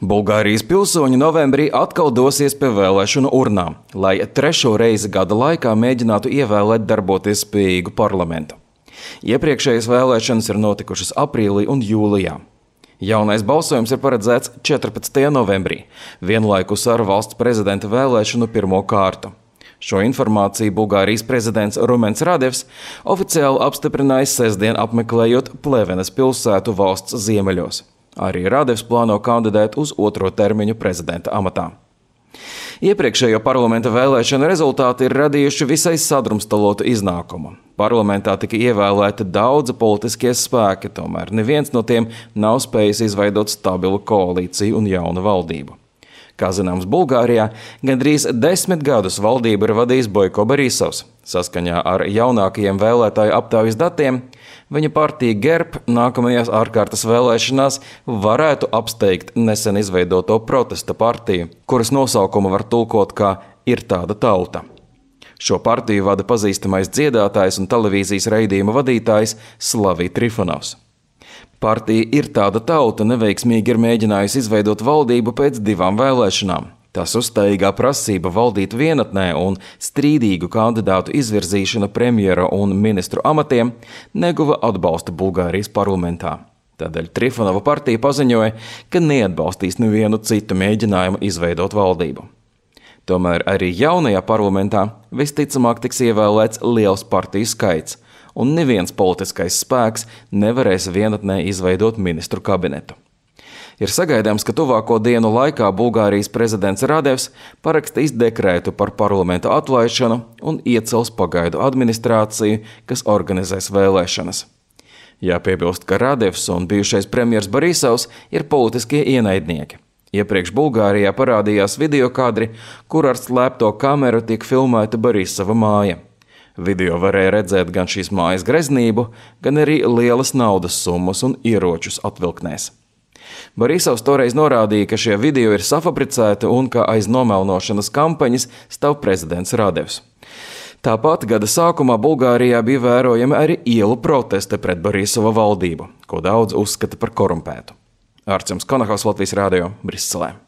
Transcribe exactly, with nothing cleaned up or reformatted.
Bulgārijas pilsoņi novembrī atkal dosies pie vēlēšanu urnām, lai trešo reizi gada laikā mēģinātu ievēlēt darboties spējīgu parlamentu. Iepriekšējas vēlēšanas ir notikušas aprīlī un jūlijā. Jaunais balsojums ir paredzēts četrpadsmitajā novembrī, vienlaikus ar valsts prezidenta vēlēšanu pirmo kārtu. Šo informāciju Bulgārijas prezidents Rumens Radevs oficiāli apstiprinājis sestdien apmeklējot Plevenes pilsētu valsts ziemeļos. Arī Radevs plāno kandidēt uz otro termiņu prezidenta amatā. Iepriekšējo parlamenta vēlēšanu rezultāti ir radījuši visai sadrumstalotu iznākumu. Parlamentā tika ievēlēti daudzi politiskie spēki, tomēr neviens no tiem nav spējis izveidot stabilu koalīciju un jaunu valdību. Kā zināms, Bulgārijā gandrīz desmit gadus valdību ir vadījis Bojko Borisovs. Saskaņā ar jaunākajiem vēlētāju aptaujas datiem, viņa partija Gerb nākamajās ārkārtas vēlēšanās varētu apsteigt nesen izveidoto protesta partiju, kuras nosaukumu var tulkot kā Ir tāda tauta. Šo partiju vada pazīstamais dziedātājs un televīzijas raidījuma vadītājs Slavij Trifonovs. Partija Ir tāda tauta neveiksmīgi ir mēģinājusi izveidot valdību pēc divām vēlēšanām. Tas uzstājīgā prasība valdīt vienatnē un strīdīgu kandidātu izvirzīšana premjera un ministru amatiem neguva atbalstu Bulgārijas parlamentā. Tādēļ Trifonova partija paziņoja, ka neatbalstīs nevienu citu mēģinājumu izveidot valdību. Tomēr arī jaunajā parlamentā visticamāk tiks ievēlēts liels partiju skaits, un neviens politiskais spēks nevarēs vienatnē izveidot ministru kabinetu. Ir sagaidāms, ka tuvāko dienu laikā Bulgārijas prezidents Radevs parakstīs dekrētu par parlamenta atlaišanu un iecels pagaidu administrāciju, kas organizēs vēlēšanas. Jāpiebilst, ka Radevs un bijušais premjers Borisovs ir politiskie ienaidnieki. Iepriekš Bulgārijā parādījās videokadri, kur ar slēpto kameru tiek filmēta Borisova māja. Video varēja redzēt gan šīs mājas greznību, gan arī lielas naudas summas un ieročus atvilknēs. Borisovs toreiz norādīja, ka šie video ir safabricēti un ka aiz nomelnošanas kampaņas stāv prezidents Radevs. Tāpat gada sākumā Bulgārijā bija vērojami arī ielu protesti pret Borisova valdību, ko daudz uzskata par korumpētu. Ārcems Konahaus, Latvijas Rādio, Briselē.